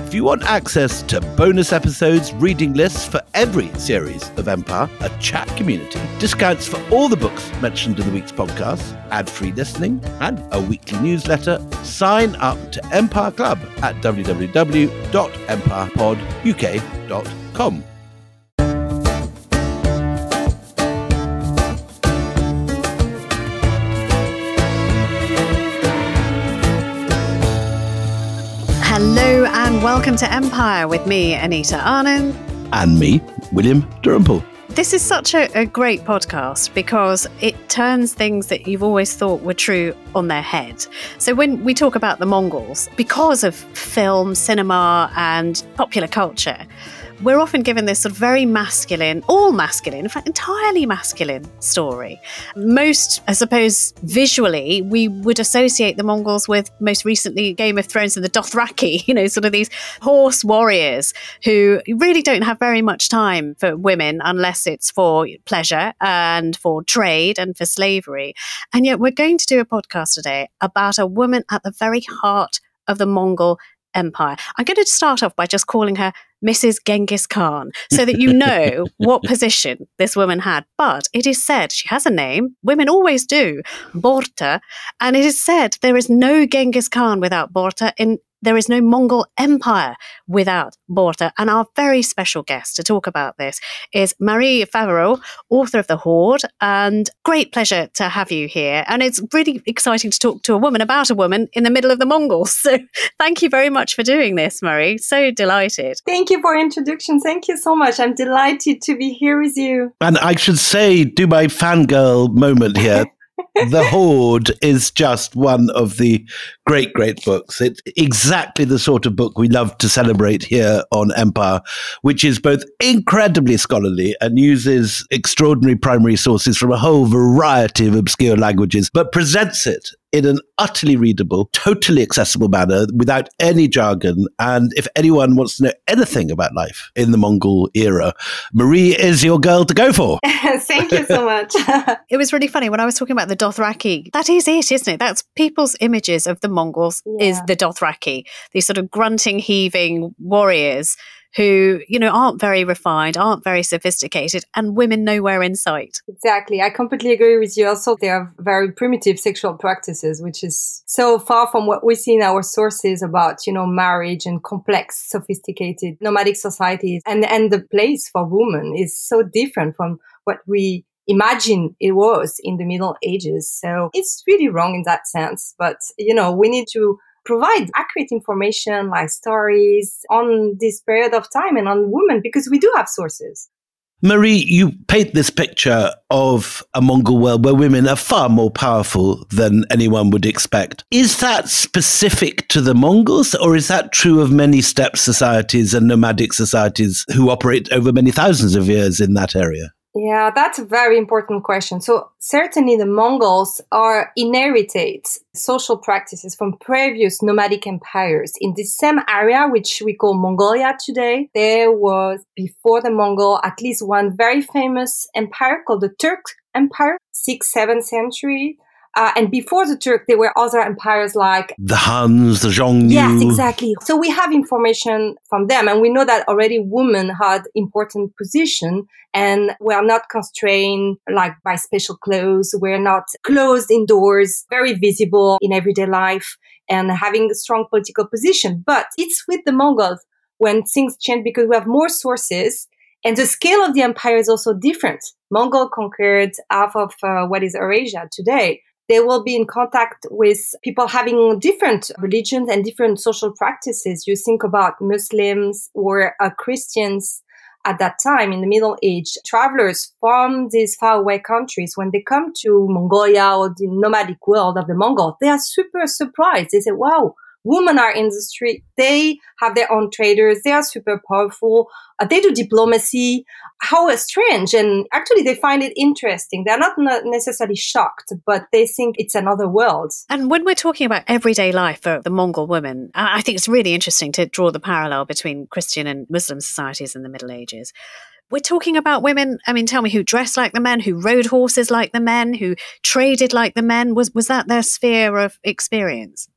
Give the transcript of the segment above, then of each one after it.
If you want access to bonus episodes, reading lists for every series of Empire, a chat community, discounts for all the books mentioned in the week's podcast, ad-free listening, and a weekly newsletter, sign up to Empire Club at www.empirepoduk.com. Hello and welcome to Empire with me, Anita Arnon. And me, William Dalrymple. This is such a great podcast because it turns things that you've always thought were true on their head. So when we talk about the Mongols, because of film, cinema and popular culture, we're often given this sort of very masculine, all masculine, in fact, entirely masculine story. Most, I suppose, visually, we would associate the Mongols with, most recently, Game of Thrones and the Dothraki, sort of these horse warriors who really don't have very much time for women unless it's for pleasure and for trade and for slavery. And yet we're going to do a podcast today about a woman at the very heart of the Mongol Empire. I'm going to start off by just calling her Mrs. Genghis Khan, so that you know what position this woman had. But it is said, she has a name, women always do, Borte, and it is said there is no Genghis Khan without Borte, there is no Mongol Empire without Borte. And our very special guest to talk about this is Marie Favrot, author of The Horde, and great pleasure to have you here. And it's really exciting to talk to a woman about a woman in the middle of the Mongols. So thank you very much for doing this, Marie. So delighted. Thank you for introduction. Thank you so much. I'm delighted to be here with you. And I should say, do my fangirl moment here. The Horde is just one of the great books. It's exactly the sort of book we love to celebrate here on Empire, which is both incredibly scholarly and uses extraordinary primary sources from a whole variety of obscure languages, but presents it in an utterly readable, totally accessible manner without any jargon. And if anyone wants to know anything about life in the Mongol era, Marie is your girl to go for. Thank you so much. It was really funny when I was talking about the Dothraki. That is it, isn't it? That's people's images of the Mongols is the Dothraki, these sort of grunting, heaving warriors who, aren't very refined, aren't very sophisticated, and women nowhere in sight. Exactly. I completely agree with you. Also, they have very primitive sexual practices, which is so far from what we see in our sources about, marriage and complex, sophisticated nomadic societies. And the place for women is so different from what we imagine it was in the Middle Ages. So it's really wrong in that sense. But, we need to provide accurate information like stories on this period of time and on women, because we do have sources. Marie, you paint this picture of a Mongol world where women are far more powerful than anyone would expect. Is that specific to the Mongols, or is that true of many steppe societies and nomadic societies who operate over many thousands of years in that area? Yeah, that's a very important question. So certainly the Mongols inherited social practices from previous nomadic empires in the same area, which we call Mongolia today. There was, before the Mongol, at least one very famous empire called the Turk Empire, 6th, 7th century. And before the Turk, there were other empires like the Huns, the Xiongnu. Yes, exactly. So we have information from them, and we know that already women had important position and were not constrained like by special clothes. We're not closed indoors, very visible in everyday life and having a strong political position. But it's with the Mongols when things change because we have more sources. And the scale of the empire is also different. Mongol conquered half of what is Eurasia today. They will be in contact with people having different religions and different social practices. You think about Muslims or Christians at that time in the Middle Age. Travelers from these faraway countries, when they come to Mongolia or the nomadic world of the Mongols, they are super surprised. They say, wow, women are in the street. They have their own traders. They are super powerful. They do diplomacy. How strange. And actually, they find it interesting. They're not necessarily shocked, but they think it's another world. And when we're talking about everyday life for the Mongol women, I think it's really interesting to draw the parallel between Christian and Muslim societies in the Middle Ages. We're talking about women, tell me, who dressed like the men, who rode horses like the men, who traded like the men. Was that their sphere of experience?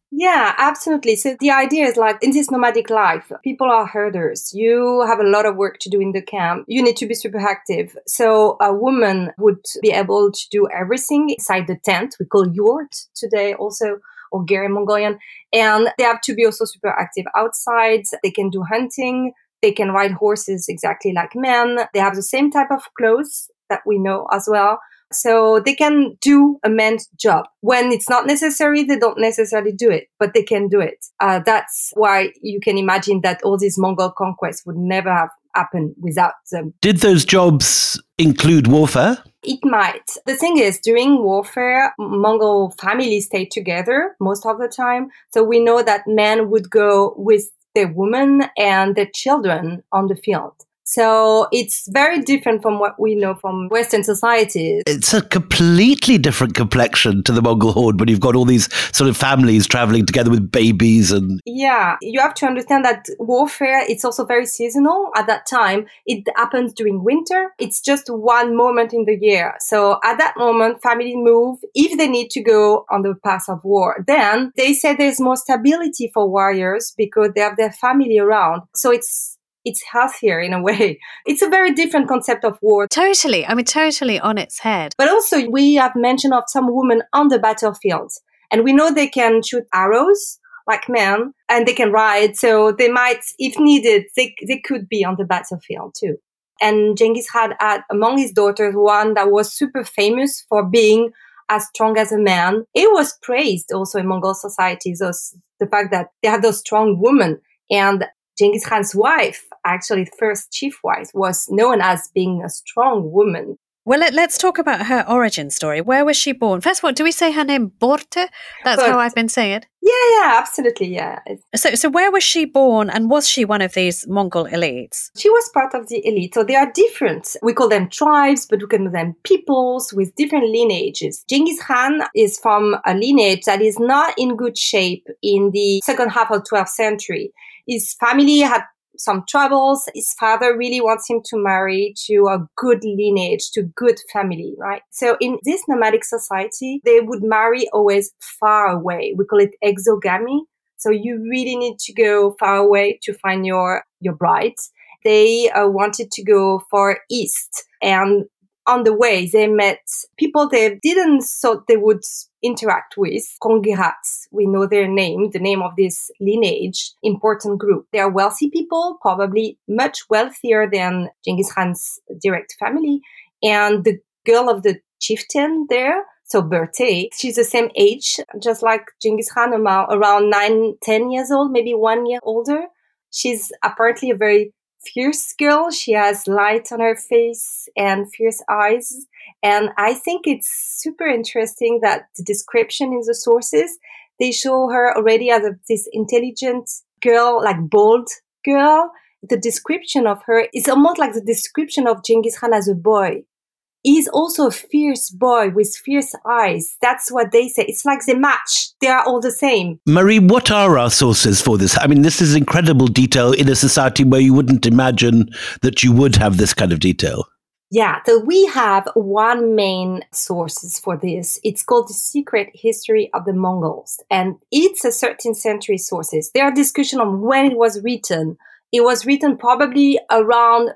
Yeah, absolutely. So the idea is like in this nomadic life, people are herders. You have a lot of work to do in the camp. You need to be super active. So a woman would be able to do everything inside the tent. We call yurt today also, or Gary Mongolian. And they have to be also super active outside. They can do hunting. They can ride horses exactly like men. They have the same type of clothes that we know as well. So they can do a man's job. When it's not necessary, they don't necessarily do it, but they can do it. That's why you can imagine that all these Mongol conquests would never have happened without them. Did those jobs include warfare? It might. The thing is, during warfare, Mongol families stayed together most of the time. So we know that men would go with their women and their children on the field. So it's very different from what we know from Western societies. It's a completely different complexion to the Mongol horde when you've got all these sort of families traveling together with babies and... Yeah, you have to understand that warfare, it's also very seasonal at that time. It happens during winter. It's just one moment in the year. So at that moment, families move if they need to go on the path of war. Then they say there's more stability for warriors because they have their family around. So it's healthier in a way. It's a very different concept of war. Totally. I mean, totally on its head. But also we have mention of some women on the battlefield. And we know they can shoot arrows like men and they can ride. So they might, if needed, they could be on the battlefield too. And Genghis Khan had among his daughters one that was super famous for being as strong as a man. It was praised also in Mongol societies, the fact that they had those strong women. And Genghis Khan's wife, actually the first chief wife, was known as being a strong woman. Well, let's talk about her origin story. Where was she born? First of all, do we say her name Borte? That's how I've been saying it. Yeah, absolutely, yeah. So where was she born, and was she one of these Mongol elites? She was part of the elite. So they are different. We call them tribes, but we can call them peoples with different lineages. Genghis Khan is from a lineage that is not in good shape in the second half of the 12th century. His family had some troubles. His father really wants him to marry to a good lineage, to good family, right? So in this nomadic society, they would marry always far away. We call it exogamy. So you really need to go far away to find your bride. They wanted to go far east, and on the way they met people they didn't thought they would interact with. Kongirats, we know their name, the name of this lineage, important group. They are wealthy people, probably much wealthier than Genghis Khan's direct family. And the girl of the chieftain there, so Berthe, she's the same age, just like Genghis Khan, around 9-10 years old, maybe 1 year older. She's apparently a very fierce girl. She has light on her face and fierce eyes. And I think it's super interesting that the description in the sources, they show her already as this intelligent girl, like bold girl. The description of her is almost like the description of Genghis Khan as a boy. He's also a fierce boy with fierce eyes. That's what they say. It's like they match. They are all the same. Marie, what are our sources for this? I mean, this is incredible detail in a society where you wouldn't imagine that you would have this kind of detail. Yeah, so we have one main sources for this. It's called The Secret History of the Mongols. And it's a 13th century sources. There are discussions on when it was written. It was written probably around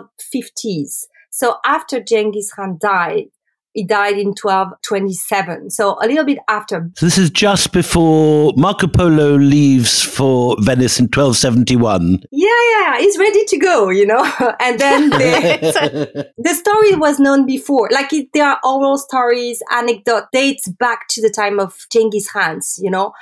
1250s. So after Genghis Khan died, he died in 1227. So a little bit after. So this is just before Marco Polo leaves for Venice in 1271. Yeah. He's ready to go, And then the story was known before. Like there are oral stories, anecdote, dates back to the time of Genghis Khan's,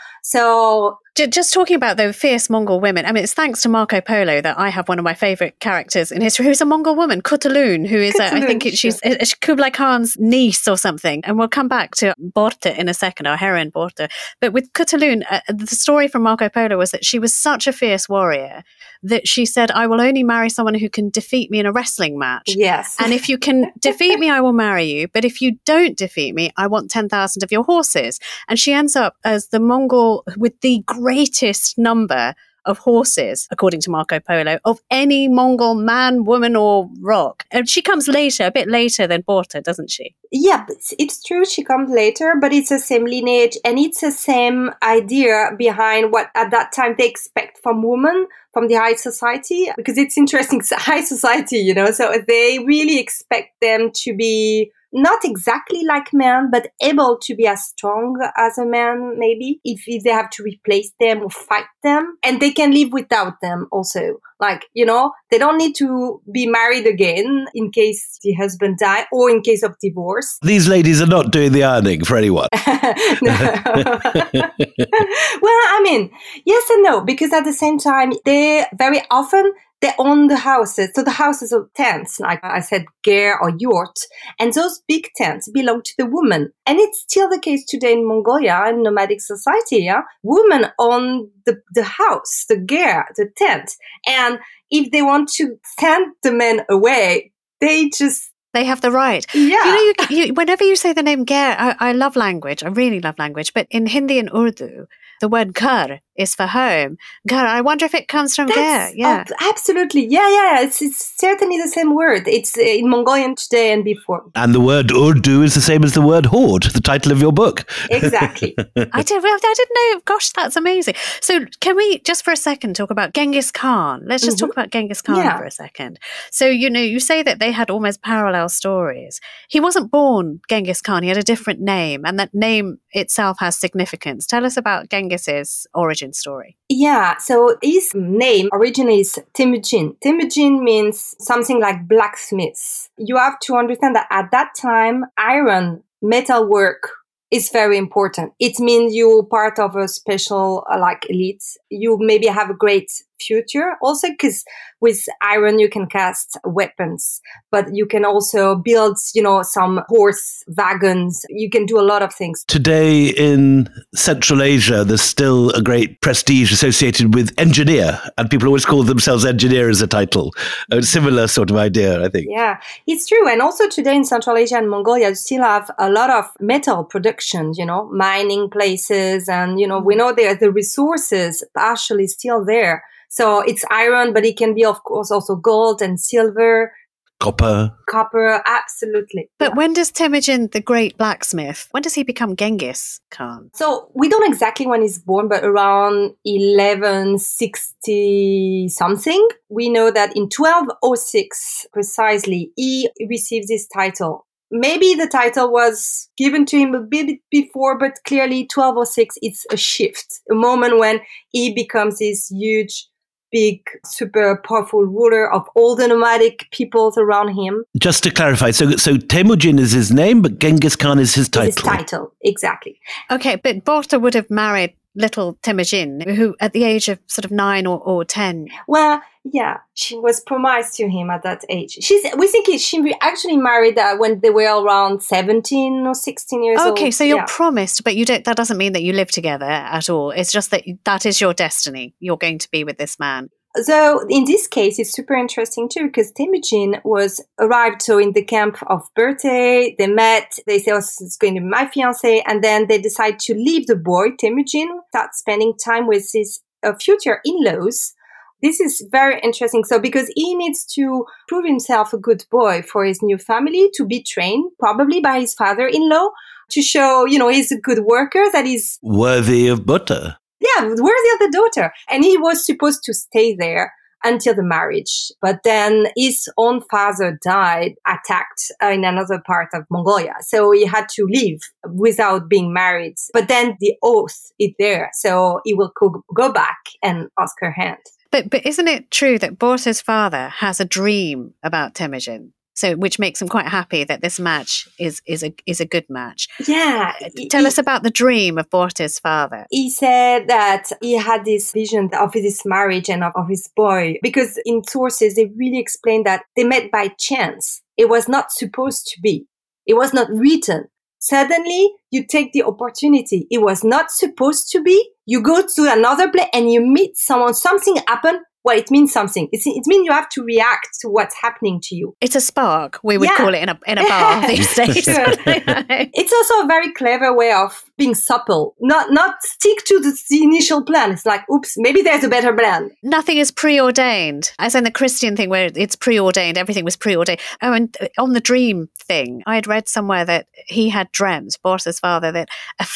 So just talking about the fierce Mongol women, I mean, it's thanks to Marco Polo that I have one of my favorite characters in history, who's a Mongol woman, Kutalun, who is, I think she's Kublai Khan's niece or something. And we'll come back to Borte in a second, our heroine Borte. But with Kutalun, the story from Marco Polo was that she was such a fierce warrior that she said, I will only marry someone who can defeat me in a wrestling match. Yes. And if you can defeat me, I will marry you. But if you don't defeat me, I want 10,000 of your horses. And she ends up as the Mongol with the greatest number of horses, according to Marco Polo, of any Mongol man, woman, or rock. And she comes later, a bit later than Borte, doesn't she? Yeah, it's true. She comes later, but it's the same lineage, and it's the same idea behind what at that time they expect from women, from the high society, because it's interesting. It's high society, you know, so they really expect them to be not exactly like men, but able to be as strong as a man, maybe, if they have to replace them or fight them. And they can live without them also. Like, you know, they don't need to be married again in case the husband died or in case of divorce. These ladies are not doing the ironing for anyone. Well, I mean, yes and no, because at the same time, they very often they own the houses. So the houses are tents, like I said, ger or yurt. And those big tents belong to the woman. And it's still the case today in Mongolia, in nomadic society. Yeah? Women own the house, the ger, the tent. And if they want to send the men away, they have the right. Yeah. You know, whenever you say the name ger, I love language. I really love language. But in Hindi and Urdu, the word ghar is for home. Ghar, I wonder if it comes from ger. Yeah. Oh, absolutely. Yeah. It's certainly the same word. It's in Mongolian today and before. And the word Urdu is the same as the word horde, the title of your book. Exactly. I didn't know. Gosh, that's amazing. So can we just for a second talk about Genghis Khan? Let's just talk about Genghis Khan for a second. So, you know, you say that they had almost parallel stories. He wasn't born Genghis Khan. He had a different name, and that name itself has significance. Tell us about Genghis's origin story. Yeah, so his name originally is Temujin. Temujin means something like blacksmith. You have to understand that at that time, iron, metal work is very important. It means you're part of a special elite. You maybe have a great future also, because with iron you can cast weapons, but you can also build, some horse wagons. You can do a lot of things. Today in Central Asia, there's still a great prestige associated with engineer, and people always call themselves engineer as a title. A similar sort of idea, I think. Yeah, it's true. And also today in Central Asia and Mongolia, you still have a lot of metal production, mining places. And, we know the resources partially still there. So it's iron, but it can be, of course, also gold and silver. Copper, absolutely. But when does Temujin, the great blacksmith, when does he become Genghis Khan? So we don't exactly when he's born, but around 1160 something. We know that in 1206, precisely, he receives this title. Maybe the title was given to him a bit before, but clearly 1206, it's a shift, a moment when he becomes this huge, big, super powerful ruler of all the nomadic peoples around him. Just to clarify, so Temujin is his name, but Genghis Khan is his title. His title, exactly. Okay, but Borte would have married little Temujin, who at the age of sort of 9 or 10. Well, yeah, she was promised to him at that age. We think she actually married when they were around 17 or 16 years old. Okay, so you're promised, but that doesn't mean that you live together at all. It's just that is your destiny. You're going to be with this man. So in this case, it's super interesting too, because Temujin arrived in the camp of Borte. They met, they said, it's going to be my fiancé. And then they decide to leave the boy, Temujin, start spending time with his future in-laws. This is very interesting. So because he needs to prove himself a good boy for his new family, to be trained probably by his father-in-law, to show, he's a good worker, that he's worthy of butter. Yeah, worthy of the daughter. And he was supposed to stay there until the marriage. But then his own father died, attacked in another part of Mongolia. So he had to leave without being married. But then the oath is there. So he will go back and ask her hand. But isn't it true that Borte's father has a dream about Temujin? So, which makes him quite happy that this match is a good match. Yeah. Tell us about the dream of Borte's father. He said that he had this vision of this marriage and of his boy, because in sources, they really explain that they met by chance. It was not supposed to be. It was not written. Suddenly, you take the opportunity. It was not supposed to be. You go to another place and you meet someone. Something happened. Well, it means something. It means you have to react to what's happening to you. It's a spark, we would call it in a bar these days. It's also a very clever way of being supple, not stick to the initial plan. It's like, oops, maybe there's a better plan. Nothing is preordained, as in the Christian thing where it's preordained, everything was preordained. Oh, and on the dream thing, I had read somewhere that he had dreamt, Borta's father, that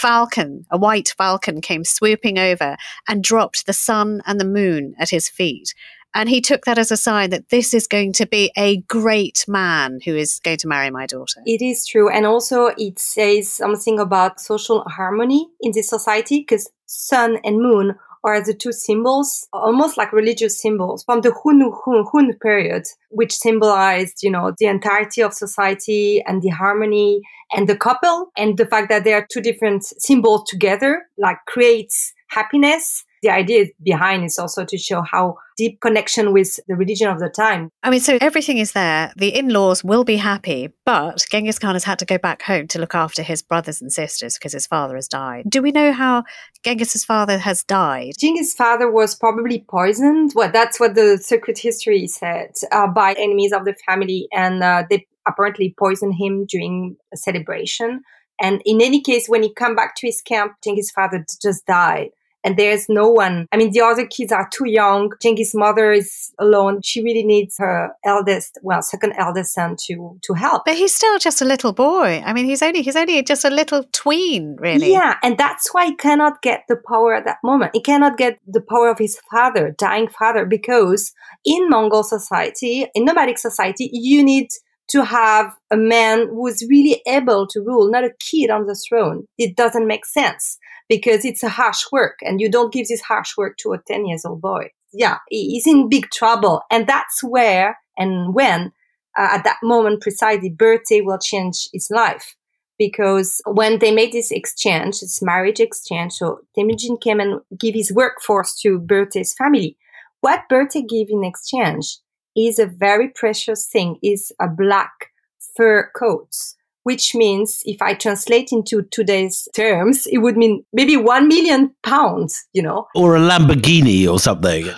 a white falcon came swooping over and dropped the sun and the moon at his feet. And he took that as a sign that this is going to be a great man who is going to marry my daughter. It is true. And also it says something about social harmony in this society, because sun and moon are the two symbols, almost like religious symbols from the Hun period, which symbolized, the entirety of society and the harmony and the couple, and the fact that there are two different symbols together, like creates happiness. The idea behind is also to show how deep connection with the religion of the time. I mean, so everything is there. The in-laws will be happy, but Genghis Khan has had to go back home to look after his brothers and sisters because his father has died. Do we know how Genghis's father has died? Genghis' father was probably poisoned. Well, that's what the secret history said, by enemies of the family. And they apparently poisoned him during a celebration. And in any case, when he came back to his camp, Genghis' father just died. And there's no one. I mean, the other kids are too young. Genghis' mother is alone. She really needs her second eldest son to help. But he's still just a little boy. I mean, he's only just a little tween, really. Yeah, and that's why he cannot get the power at that moment. He cannot get the power of his father, dying father, because in Mongol society, in nomadic society, you need to have a man who's really able to rule, not a kid on the throne. It doesn't make sense because it's a harsh work, and you don't give this harsh work to a 10-year-old boy. Yeah, he's in big trouble. And that's where and when, at that moment precisely, Berthe will change his life. Because when they made this exchange, this marriage exchange, so Temujin came and gave his workforce to Berthe's family. What Berthe gave in exchange is a very precious thing, is a black fur coat, which means, if I translate into today's terms, it would mean maybe 1 million pounds, Or a Lamborghini or something.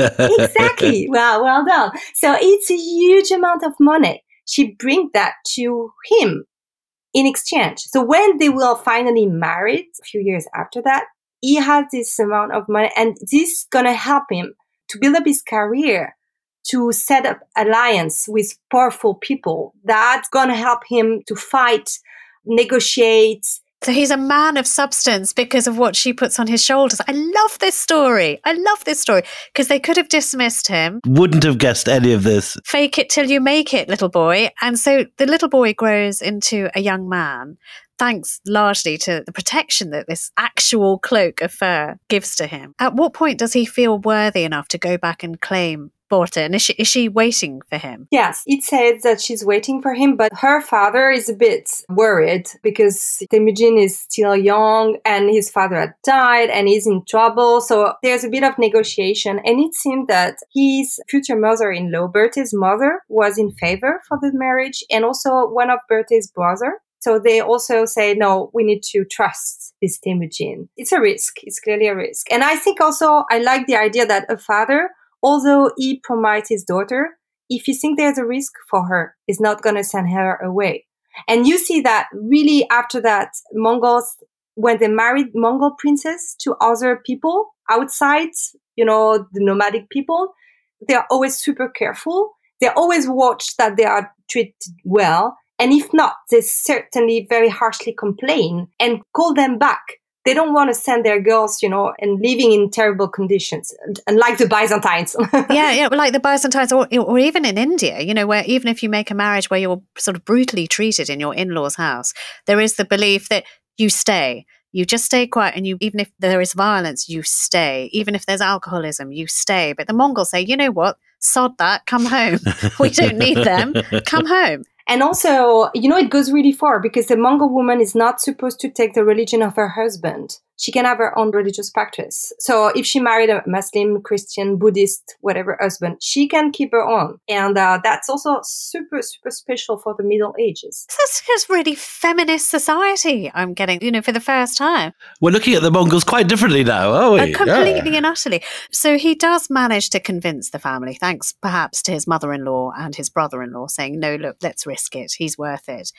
Exactly. Well done. So it's a huge amount of money. She brings that to him in exchange. So when they will finally married, a few years after that, he has this amount of money, and this is going to help him to build up his career, to set up alliance with powerful people. That's going to help him to fight, negotiate. So he's a man of substance because of what she puts on his shoulders. I love this story because they could have dismissed him. Wouldn't have guessed any of this. Fake it till you make it, little boy. And so the little boy grows into a young man, thanks largely to the protection that this actual cloak of fur gives to him. At what point does he feel worthy enough to go back and claim Borte? And is she waiting for him? Yes, it says that she's waiting for him, but her father is a bit worried because Temujin is still young and his father had died and he's in trouble. So there's a bit of negotiation, and it seemed that his future mother-in-law, Berthe's mother, was in favor for the marriage, and also one of Berthe's brother. So they also say, no, we need to trust this Temujin. It's a risk. It's clearly a risk. And I think also I like the idea that a father, although he promises his daughter, if he thinks there's a risk for her, he's not going to send her away. And you see that really after that, Mongols, when they married Mongol princes to other people outside, the nomadic people, they're always super careful. They always watch that they are treated well. And if not, they certainly very harshly complain and call them back. They don't want to send their girls, and living in terrible conditions, unlike the Byzantines. yeah, like the Byzantines, or even in India, where even if you make a marriage where you're sort of brutally treated in your in-laws' house, there is the belief that you stay. You just stay quiet, and even if there is violence, you stay. Even if there's alcoholism, you stay. But the Mongols say, you know what? Sod that, come home. We don't need them. Come home. And also, it goes really far because the Mongol woman is not supposed to take the religion of her husband. She can have her own religious practice. So if she married a Muslim, Christian, Buddhist, whatever husband, she can keep her own. And that's also super, super special for the Middle Ages. This is really feminist society I'm getting, for the first time. We're looking at the Mongols quite differently now, aren't we? Completely and utterly. So he does manage to convince the family, thanks perhaps to his mother-in-law and his brother-in-law saying, no, look, let's risk it. He's worth it.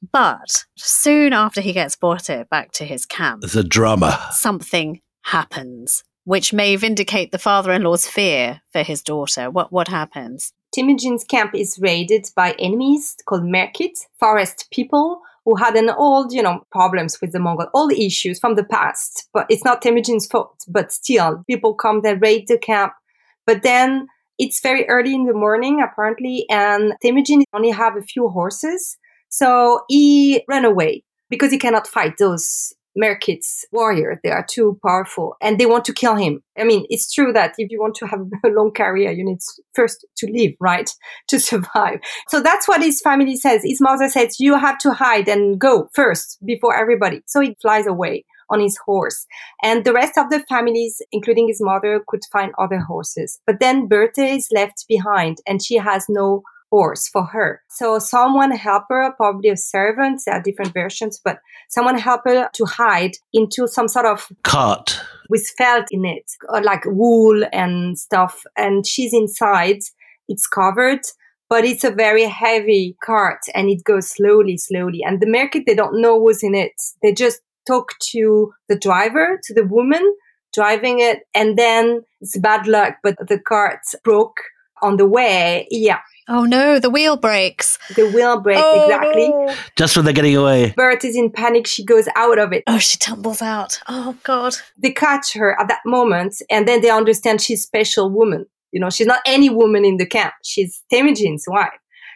But soon after he gets Borte back to his camp, There's a drama. something happens, which may vindicate the father-in-law's fear for his daughter. What happens? Temujin's camp is raided by enemies called Merkit, forest people who had an old, problems with the Mongol, all issues from the past. But it's not Temujin's fault. But still, people come, they raid the camp. But then it's very early in the morning, apparently, and Temujin only have a few horses. So he ran away because he cannot fight those Merkit's warriors. They are too powerful and they want to kill him. I mean, it's true that if you want to have a long career, you need first to live, right? To survive. So that's what his family says. His mother says, you have to hide and go first before everybody. So he flies away on his horse. And the rest of the families, including his mother, could find other horses. But then Berthe is left behind and she has no horse for her. So someone helped her, probably a servant, there are different versions, but someone helped her to hide into some sort of cart with felt in it, or like wool and stuff. And she's inside, it's covered, but it's a very heavy cart and it goes slowly. And the Merkit, they don't know who's in it. They just talk to the driver, to the woman driving it, and then it's bad luck, but the cart broke on the way. Yeah. Oh no, the wheel breaks. The wheel breaks, exactly. No. just when they're getting away. Bert is in panic. She goes out of it. Oh, she tumbles out. Oh God. They catch her at that moment, and then they understand she's a special woman. She's not any woman in the camp. She's Temujin's wife.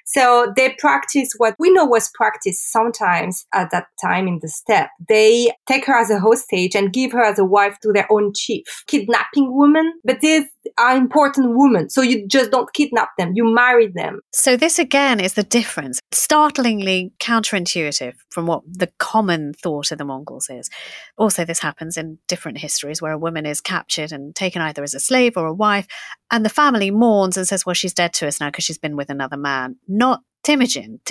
So they practice what we know was practiced sometimes at that time in the steppe. They take her as a hostage and give her as a wife to their own chief. Kidnapping women, but these are important women. So you just don't kidnap them, you marry them. So this again is the difference. Startlingly counterintuitive from what the common thought of the Mongols is. Also, this happens in different histories where a woman is captured and taken either as a slave or a wife, and the family mourns and says, well, she's dead to us now because she's been with another man. Not Temujin.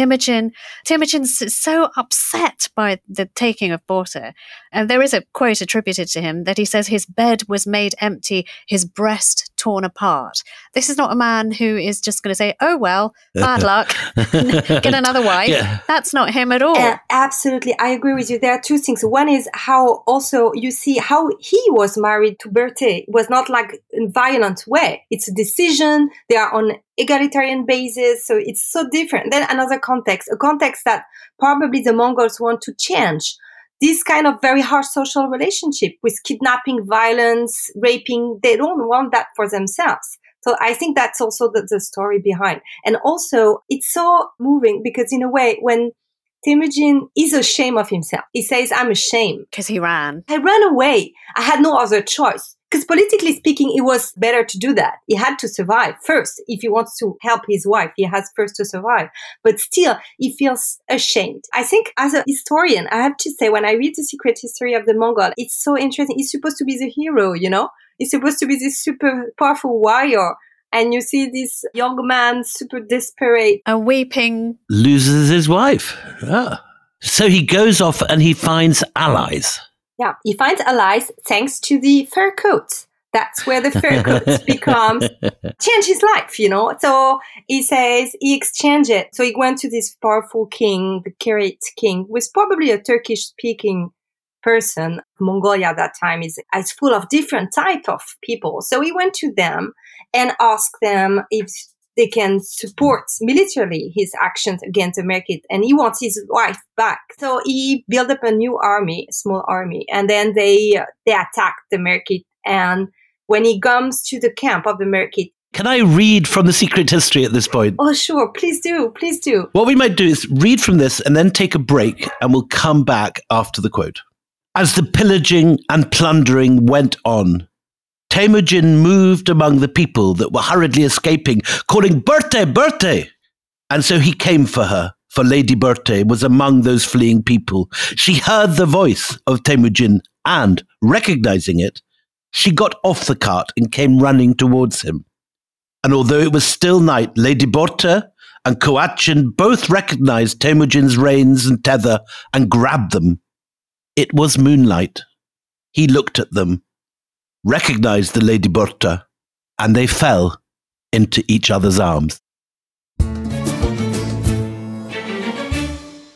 Temujin's so upset by the taking of Borte. And there is a quote attributed to him that he says his bed was made empty, his breast torn apart. This is not a man who is just going to say, oh, well, bad luck, get another wife. Yeah. That's not him at all. Absolutely. I agree with you. There are two things. One is how also you see how he was married to Berthe. It was not like in violent way. It's a decision. They are on egalitarian basis. So it's so different. Then another context, a context that probably the Mongols want to change. This kind of very harsh social relationship with kidnapping, violence, raping, they don't want that for themselves. So I think that's also the story behind. And also, it's so moving because in a way, when Temujin is ashamed of himself, he says, I'm ashamed. Because he ran. I ran away. I had no other choice. Because politically speaking, it was better to do that. He had to survive first. If he wants to help his wife, he has first to survive. But still, he feels ashamed. I think as a historian, I have to say, when I read The Secret History of the Mongol, it's so interesting. He's supposed to be the hero, He's supposed to be this super powerful warrior. And you see this young man, super desperate. A weeping. Loses his wife. Ah. So he goes off and he finds allies. Yeah, he finds allies thanks to the fur coats. That's where the fur coats change his life, So he says he exchanged it. So he went to this powerful king, the Kirit king, who was probably a Turkish-speaking person. Mongolia at that time is full of different type of people. So he went to them and asked them if they can support militarily his actions against the Merkit, and he wants his wife back. So he built up a new army, a small army, and then they attacked the Merkit. And when he comes to the camp of the Merkit, can I read from The Secret History at this point? Oh, sure. Please do. Please do. What we might do is read from this and then take a break, and we'll come back after the quote. As the pillaging and plundering went on, Temujin moved among the people that were hurriedly escaping, calling, Berthe, Berthe! And so he came for her, for Lady Berthe was among those fleeing people. She heard the voice of Temujin, and, recognizing it, she got off the cart and came running towards him. And although it was still night, Lady Berthe and Koachin both recognized Temujin's reins and tether and grabbed them. It was moonlight. He looked at them, recognized the Lady Berthe, and they fell into each other's arms.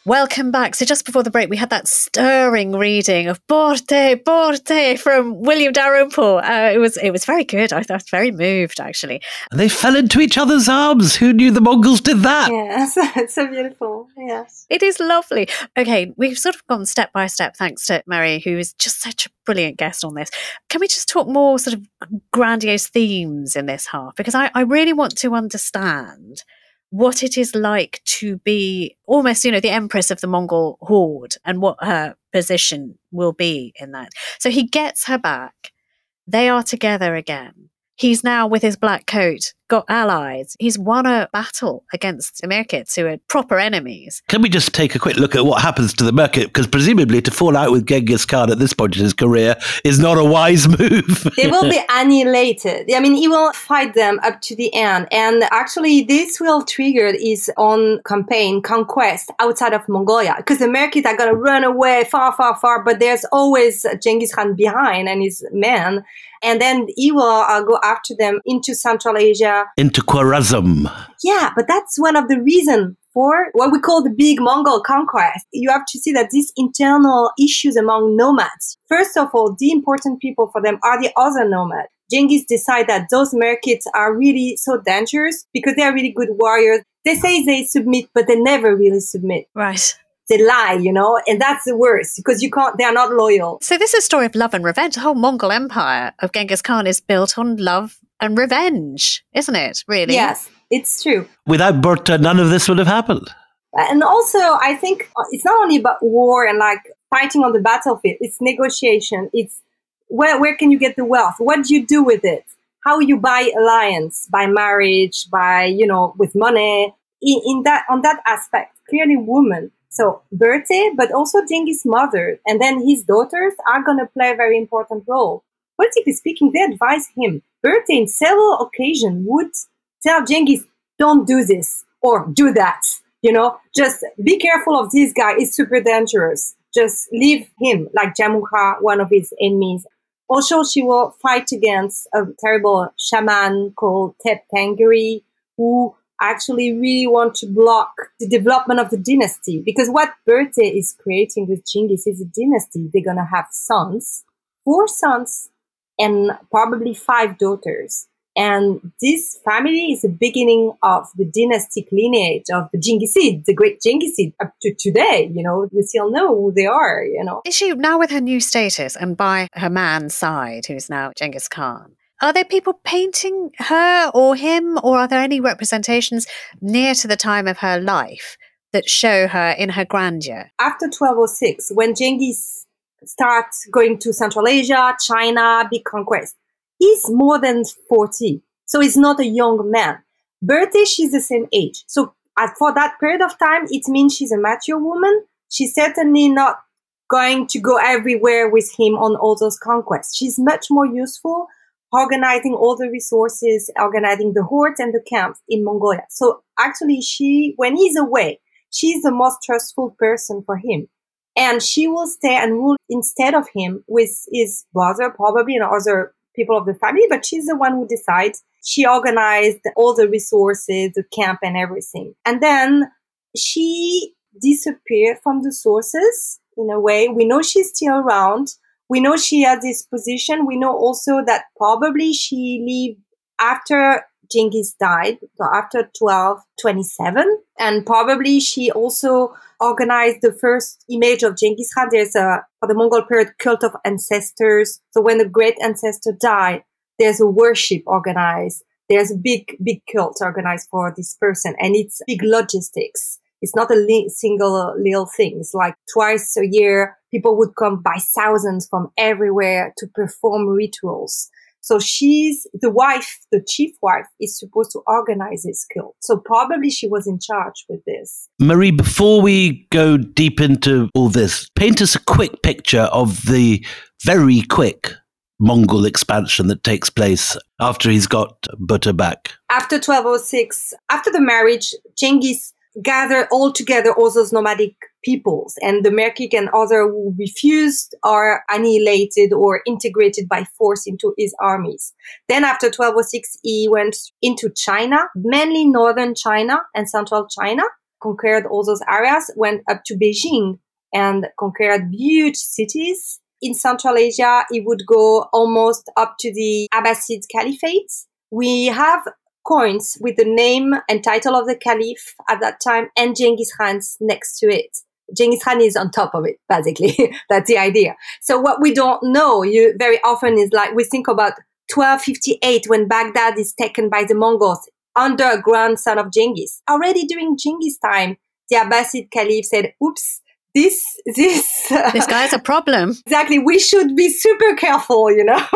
Welcome back. So just before the break, we had that stirring reading of Porte, Porte from William Dalrymple. It was very good. I was very moved, actually. And they fell into each other's arms. Who knew the Mongols did that? Yes, it's so beautiful. Yes. It is lovely. Okay, we've sort of gone step by step, thanks to Mary, who is just such a brilliant guest on this. Can we just talk more sort of grandiose themes in this half? Because I really want to understand what it is like to be almost, the empress of the Mongol horde and what her position will be in that. So he gets her back. They are together again. He's now, with his black coat, got allies. He's won a battle against the Merkits, who are proper enemies. Can we just take a quick look at what happens to the Merkit? Because presumably to fall out with Genghis Khan at this point in his career is not a wise move. They will be annihilated. I mean, he will fight them up to the end. And actually, this will trigger his own campaign, conquest, outside of Mongolia. Because the Merkits are going to run away far, far, far. But there's always Genghis Khan behind and his men. And then he will go after them into Central Asia. Into Khwarezm. Yeah, but that's one of the reasons for what we call the big Mongol conquest. You have to see that these internal issues among nomads, first of all, the important people for them are the other nomads. Genghis decided that those Merkits are really so dangerous because they are really good warriors. They say they submit, but they never really submit. Right. They lie, and that's the worst because they are not loyal. So this is a story of love and revenge. The whole Mongol empire of Genghis Khan is built on love and revenge, isn't it, really? Yes, it's true. Without Berta, none of this would have happened. And also, I think it's not only about war and fighting on the battlefield. It's negotiation. It's where can you get the wealth? What do you do with it? How you buy alliance, by marriage, by, with money. On that aspect, clearly women. So Berthe, but also Genghis' mother, and then his daughters are going to play a very important role. Politically speaking, they advise him. Berthe, in several occasions, would tell Genghis, don't do this or do that. Just be careful of this guy. He's super dangerous. Just leave him, like Jamukha, one of his enemies. Also, she will fight against a terrible shaman called Tep Tengri, who actually really want to block the development of the dynasty. Because what Berthe is creating with Genghis is a dynasty. They're going to have sons, 4 sons, and probably 5 daughters. And this family is the beginning of the dynastic lineage of the Genghisid, the great Genghisid, up to today. We still know who they are, Is she now with her new status and by her man's side, who's now Genghis Khan? Are there people painting her or him, or are there any representations near to the time of her life that show her in her grandeur? After 1206, when Genghis starts going to Central Asia, China, big conquest, he's more than 40. So he's not a young man. Berthe, she's the same age. So for that period of time, it means she's a mature woman. She's certainly not going to go everywhere with him on all those conquests. She's much more useful organizing all the resources, organizing the hordes and the camps in Mongolia. So actually, when he's away, she's the most trustful person for him. And she will stay and rule instead of him with his brother, probably, and other people of the family. But she's the one who decides. She organized all the resources, the camp and everything. And then she disappeared from the sources in a way. We know she's still around. We know she has this position. We know also that probably she lived after Genghis died, so after 1227. And probably she also organized the first image of Genghis Khan. There's for the Mongol period, cult of ancestors. So when the great ancestor died, there's a worship organized. There's a big cult organized for this person. And it's big logistics. It's not a single little thing. It's like twice a year, people would come by thousands from everywhere to perform rituals. So she's the wife, the chief wife is supposed to organize this cult. So probably she was in charge with this. Marie, before we go deep into all this, paint us a quick picture of the very quick Mongol expansion that takes place after he's got Butter back. After 1206, after the marriage, Genghis gathered all together all those nomadic peoples, and the Merkit and other who refused are annihilated or integrated by force into his armies. Then after 1206, he went into China, mainly northern China and central China. conquered all those areas, went up to Beijing and conquered huge cities. In Central Asia, he would go almost up to the Abbasid Caliphate. We have coins with the name and title of the caliph at that time and Genghis Khan's next to it. Genghis Khan is on top of it, basically. That's the idea. So what we don't know very often is like we think about 1258 when Baghdad is taken by the Mongols under a grandson of Genghis. Already during Genghis' time, the Abbasid Caliph said, oops, this guy's a problem. Exactly. We should be super careful,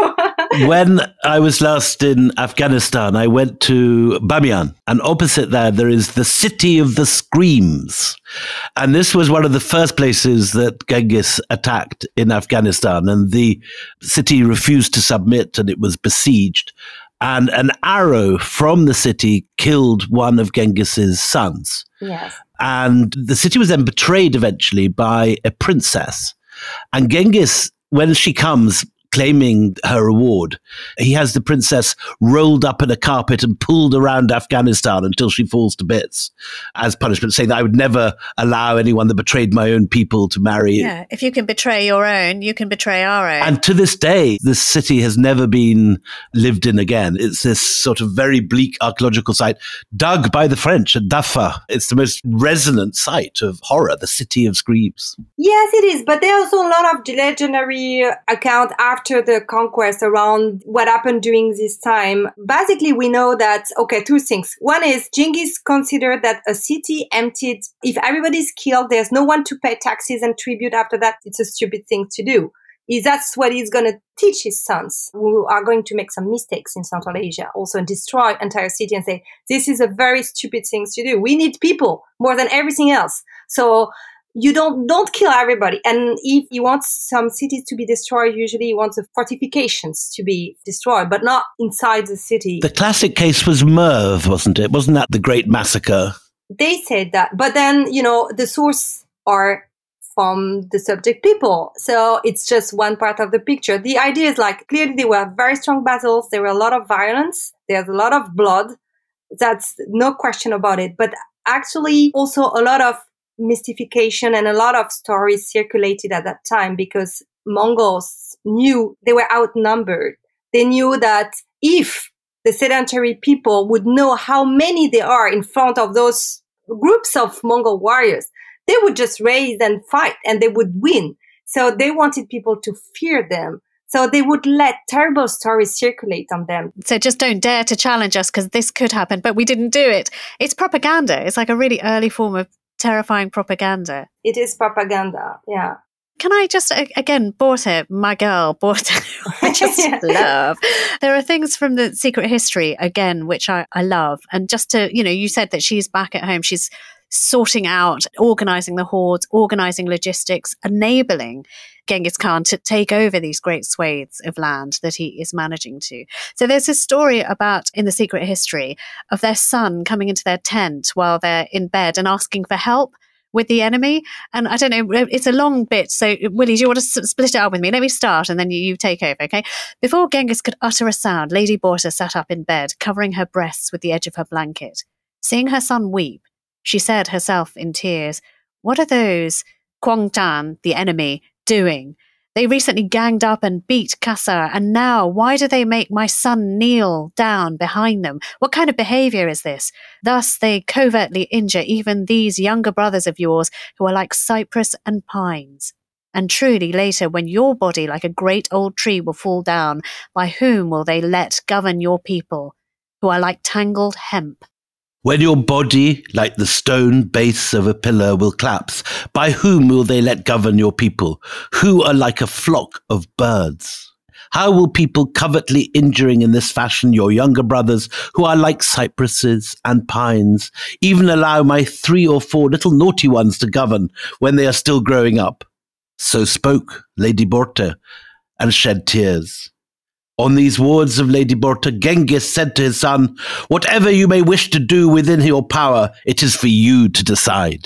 When I was last in Afghanistan, I went to Bamiyan, and opposite there is the City of the Screams. And this was one of the first places that Genghis attacked in Afghanistan, and the city refused to submit and it was besieged. And an arrow from the city killed one of Genghis's sons. Yes. And the city was then betrayed eventually by a princess. And Genghis, when she comes claiming her reward, he has the princess rolled up in a carpet and pulled around Afghanistan until she falls to bits as punishment, saying that I would never allow anyone that betrayed my own people to marry. Yeah, if you can betray your own, you can betray our own. And to this day, this city has never been lived in again. It's this sort of very bleak archaeological site dug by the French at Dafa. It's the most resonant site of horror, the City of Screams. Yes, it is. But there's also a lot of legendary account after the conquest around what happened during this time. Basically, we know that, two things. One is Genghis considered that a city emptied, if everybody's killed, there's no one to pay taxes and tribute after that. It's a stupid thing to do. That's what he's going to teach his sons, who are going to make some mistakes in Central Asia, also, and destroy entire city and say, this is a very stupid thing to do. We need people more than everything else. So you don't kill everybody. And if you want some cities to be destroyed, usually you want the fortifications to be destroyed, but not inside the city. The classic case was Merv, wasn't it? Wasn't that the Great Massacre? They said that. But then, the source are from the subject people. So it's just one part of the picture. The idea is clearly there were very strong battles. There were a lot of violence. There's a lot of blood. That's no question about it. But actually also a lot of mystification and a lot of stories circulated at that time because Mongols knew they were outnumbered. They knew that if the sedentary people would know how many they are in front of those groups of Mongol warriors, they would just raise and fight and they would win. So they wanted people to fear them. So they would let terrible stories circulate on them. So just don't dare to challenge us because this could happen, but we didn't do it. It's propaganda. It's like a really early form of terrifying propaganda. It is propaganda, yeah. Can I just, again, Borte, my girl, Borte, I just love. There are things from the Secret History, again, which I love. And just to, you said that she's back at home. She's sorting out, organizing the hordes, organizing logistics, enabling Genghis Khan to take over these great swathes of land that he is managing to. So there's a story about, in the Secret History, of their son coming into their tent while they're in bed and asking for help with the enemy. And I don't know, it's a long bit. So Willie, do you want to split it up with me? Let me start and then you take over, okay? Before Genghis could utter a sound, Lady Borte sat up in bed, covering her breasts with the edge of her blanket. Seeing her son weep, she said herself in tears, "What are those Kwangtan, the enemy, doing? They recently ganged up and beat Kasar, and now why do they make my son kneel down behind them? What kind of behavior is this? Thus they covertly injure even these younger brothers of yours who are like cypress and pines. And truly later, when your body like a great old tree will fall down, by whom will they let govern your people, who are like tangled hemp? When your body, like the stone base of a pillar, will collapse, by whom will they let govern your people, who are like a flock of birds? How will people covertly injuring in this fashion your younger brothers, who are like cypresses and pines, even allow my 3 or 4 little naughty ones to govern when they are still growing up?" So spoke Lady Borte, and shed tears. On these words of Lady Borte, Genghis said to his son, "Whatever you may wish to do within your power, it is for you to decide."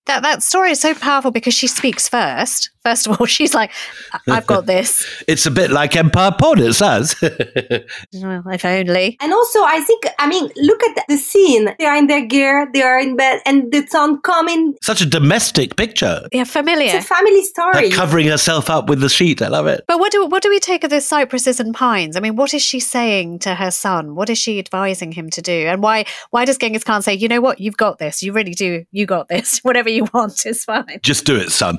That story is so powerful because she speaks first. First of all, she's like, I've got this. It's a bit like Empire Pod, it says. Well, if only. And also, look at the scene. They are in their gear, they are in bed, and the sun coming. Such a domestic picture. Yeah, familiar. It's a family story. Like covering herself up with the sheet. I love it. But what do we take of the cypresses and pines? I mean, what is she saying to her son? What is she advising him to do? And why does Genghis Khan say, you know what, you've got this. You really do. You got this. Whatever you want is fine. Just do it, son.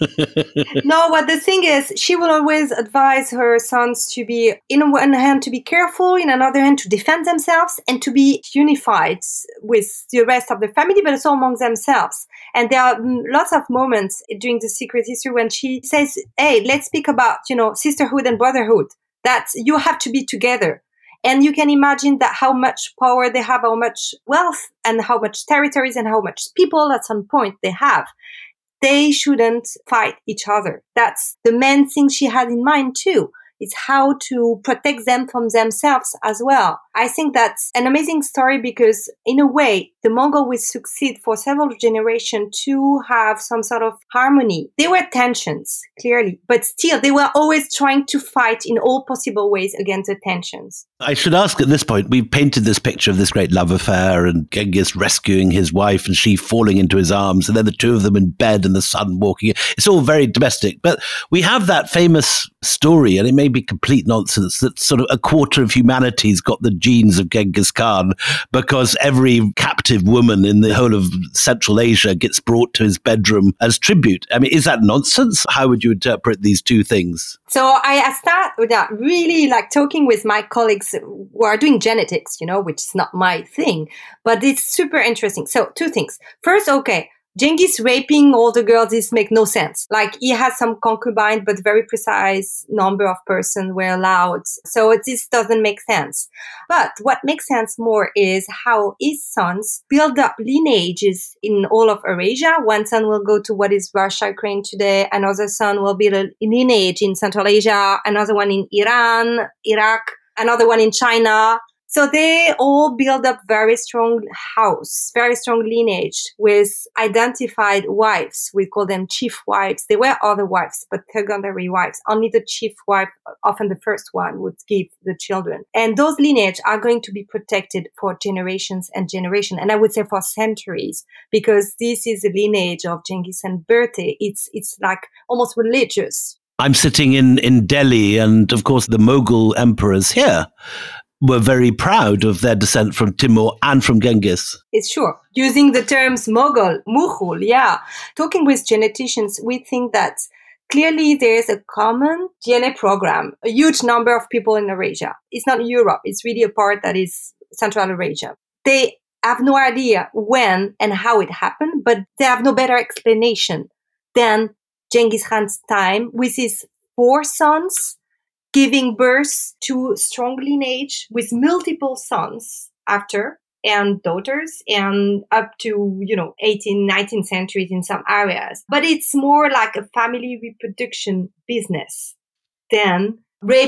No, but the thing is, she will always advise her sons to be, in one hand, to be careful, in another hand, to defend themselves and to be unified with the rest of the family, but also among themselves. And there are lots of moments during the Secret History when she says, hey, let's speak about, sisterhood and brotherhood, that you have to be together. And you can imagine that how much power they have, how much wealth and how much territories and how much people at some point they have. They shouldn't fight each other. That's the main thing she had in mind too. It's how to protect them from themselves as well. I think that's an amazing story because in a way, the Mongol will succeed for several generations to have some sort of harmony. There were tensions, clearly, but still they were always trying to fight in all possible ways against the tensions. I should ask at this point, we've painted this picture of this great love affair and Genghis rescuing his wife and she falling into his arms and then the two of them in bed and the son walking. It's all very domestic, but we have that famous story, and it may be complete nonsense, that sort of a quarter of humanity's got the genes of Genghis Khan because every captive woman in the whole of Central Asia gets brought to his bedroom as tribute. I mean, is that nonsense? How would you interpret these two things? So I start with that, really talking with my colleagues who are doing genetics, which is not my thing, but it's super interesting. So two things. First, okay, Genghis raping all the girls, this makes no sense. He has some concubine, but very precise number of persons were allowed. So this doesn't make sense. But what makes sense more is how his sons build up lineages in all of Eurasia. One son will go to what is Russia, Ukraine today. Another son will build a lineage in Central Asia. Another one in Iran, Iraq. Another one in China. So they all build up very strong house, very strong lineage with identified wives. We call them chief wives. There were other wives, but secondary wives. Only the chief wife, often the first one, would give the children. And those lineage are going to be protected for generations and generations. And I would say for centuries, because this is the lineage of Genghis and Berke. It's almost religious. I'm sitting in Delhi, and of course the Mughal emperors here were very proud of their descent from Timur and from Genghis. It's sure. Using the terms Mughal, Mughul, yeah. Talking with geneticians, we think that clearly there is a common DNA program, a huge number of people in Eurasia. It's not Europe. It's really a part that is Central Eurasia. They have no idea when and how it happened, but they have no better explanation than Genghis Khan's time with his 4 sons, giving birth to strong lineage with multiple sons after and daughters and up to, 18th, 19th centuries in some areas. But it's more like a family reproduction business than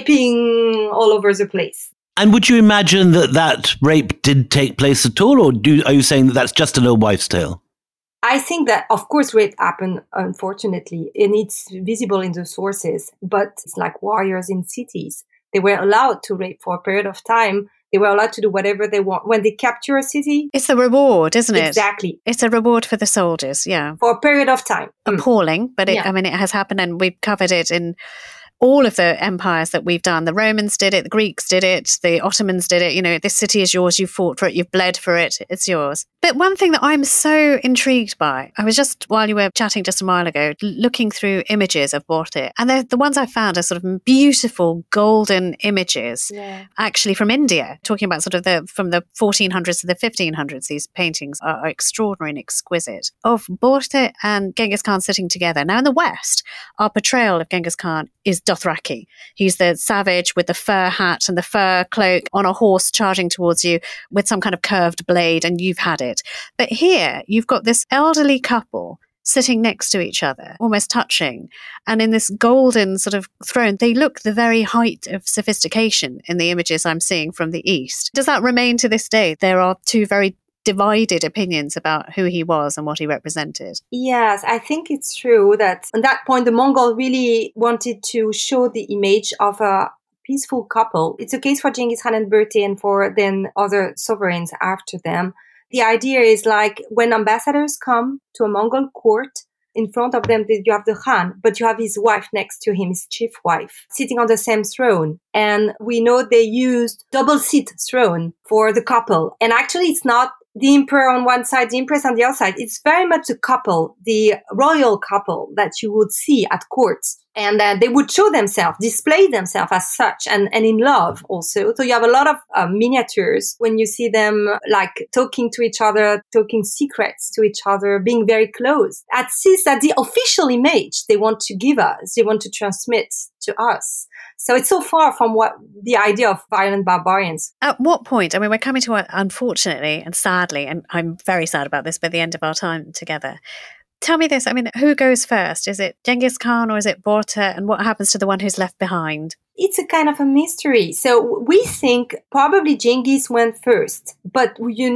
raping all over the place. And would you imagine that rape did take place at all? Or are you saying that that's just an old wives' tale? I think that, of course, rape happened, unfortunately, and it's visible in the sources, but it's like warriors in cities. They were allowed to rape for a period of time. They were allowed to do whatever they want. When they capture a city... It's a reward, isn't it? Exactly. It's a reward for the soldiers, yeah. For a period of time. Appalling, but it has happened, and we've covered it in all of the empires that we've done. The Romans did it, the Greeks did it, the Ottomans did it. This city is yours, you fought for it, you've bled for it, it's yours. But one thing that I'm so intrigued by, I was just, while you were chatting just a while ago, looking through images of Borte, and the ones I found are sort of beautiful golden images, actually from India, talking about sort of from the 1400s to the 1500s. These paintings are extraordinary and exquisite, of Borte and Genghis Khan sitting together. Now in the West, our portrayal of Genghis Khan is Dothraki. He's the savage with the fur hat and the fur cloak on a horse charging towards you with some kind of curved blade, and you've had it. But here you've got this elderly couple sitting next to each other, almost touching, and in this golden sort of throne. They look the very height of sophistication in the images I'm seeing from the East. Does that remain to this day? There are two very divided opinions about who he was and what he represented. Yes, I think it's true that at that point, the Mongol really wanted to show the image of a peaceful couple. It's a case for Genghis Khan and Berti and for then other sovereigns after them. The idea is like when ambassadors come to a Mongol court, in front of them, you have the Khan, but you have his wife next to him, his chief wife, sitting on the same throne. And we know they used double seat throne for the couple. And actually, it's not the emperor on one side, the empress on the other side. It's very much a couple, the royal couple that you would see at courts. And they would show themselves, display themselves as such, and in love also. So you have a lot of miniatures when you see them like talking to each other, talking secrets to each other, being very close. That's the official image they want to give us, they want to transmit to us. So it's so far from what the idea of violent barbarians. At what point, I mean, we're coming to, unfortunately and sadly, and I'm very sad about this, by the end of our time together. Tell me this, I mean, who goes first? Is it Genghis Khan or is it Borte? And what happens to the one who's left behind? It's a kind of a mystery. So we think probably Genghis went first. But,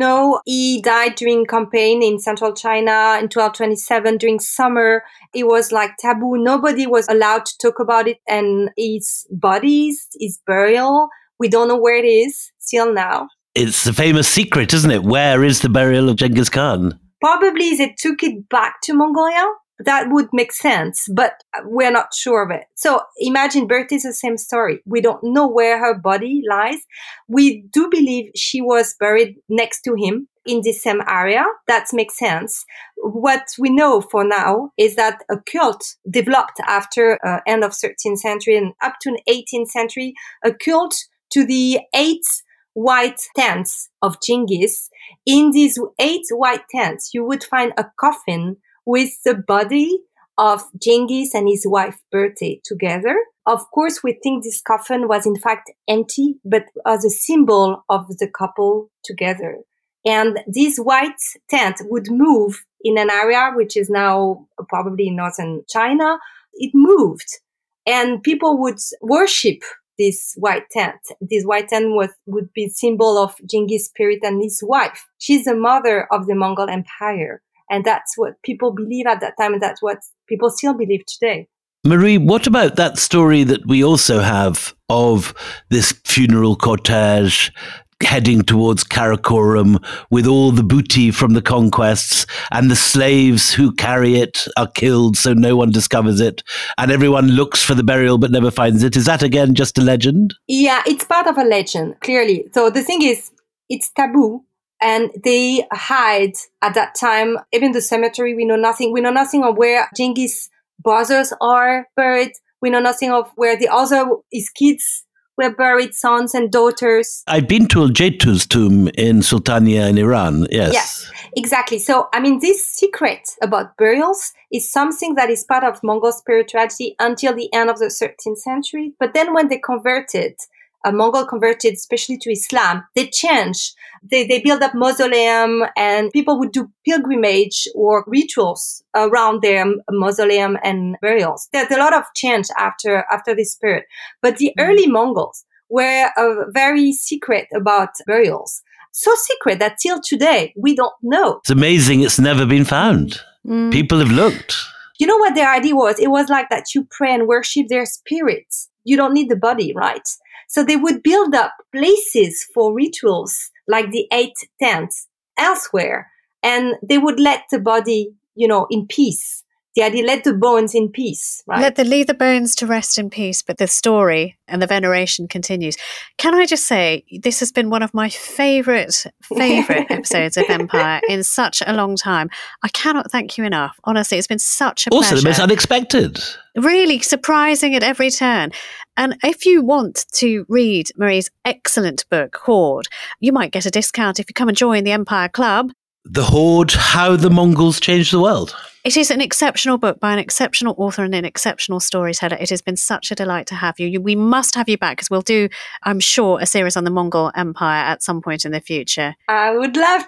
he died during campaign in central China in 1227 during summer. It was like taboo. Nobody was allowed to talk about it. And his bodies, his burial, we don't know where it is still now. It's the famous secret, isn't it? Where is the burial of Genghis Khan? Probably they took it back to Mongolia. That would make sense, but we're not sure of it. So imagine Berti is the same story. We don't know where her body lies. We do believe she was buried next to him in the same area. That makes sense. What we know for now is that a cult developed after end of 13th century and up to 18th century, a cult to the 8 white tents of Genghis. In these 8 white tents, you would find a coffin with the body of Genghis and his wife Berti together. Of course, we think this coffin was in fact empty, but as a symbol of the couple together. And this white tent would move in an area which is now probably in northern China. It moved, and people would worship this white tent. This white tent would be symbol of Genghis' spirit and his wife. She's the mother of the Mongol Empire. And that's what people believe at that time, and that's what people still believe today. Marie, what about that story that we also have of this funeral cortege heading towards Karakorum with all the booty from the conquests, and the slaves who carry it are killed so no one discovers it, and everyone looks for the burial but never finds it? Is that again just a legend? Yeah, it's part of a legend, clearly. So the thing is, it's taboo. And they hide at that time. Even the cemetery, we know nothing. We know nothing of where Genghis' brothers are buried. We know nothing of where his kids were buried, sons and daughters. I've been to Al-Jaytu's tomb in Sultania in Iran, yes. Yes, exactly. So, I mean, this secret about burials is something that is part of Mongol spirituality until the end of the 13th century. But then when they converted, Mongol converted, especially to Islam, they changed. They built up mausoleum, and people would do pilgrimage or rituals around their mausoleum and burials. There's a lot of change after this period. But the early Mongols were very secret about burials. So secret that till today, we don't know. It's amazing it's never been found. People have looked. You know what their idea was? It was like that you pray and worship their spirits. You don't need the body, right? So they would build up places for rituals like the 8 tents elsewhere, and they would let the body, in peace. The idea, let the bones in peace, right? Leave the bones to rest in peace, but the story and the veneration continues. Can I just say, this has been one of my favorite episodes of Empire in such a long time. I cannot thank you enough. Honestly, it's been such a pleasure. Also, the most unexpected. Really surprising at every turn. And if you want to read Marie's excellent book, Horde, you might get a discount if you come and join the Empire Club. The Horde, How the Mongols Changed the World. It is an exceptional book by an exceptional author and an exceptional storyteller. It has been such a delight to have you. We must have you back, because we'll do, I'm sure, a series on the Mongol Empire at some point in the future. I would love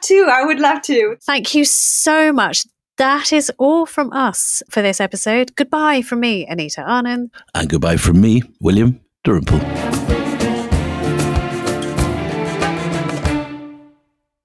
to. Thank you so much. That is all from us for this episode. Goodbye from me, Anita Anand. And goodbye from me, William Dalrymple.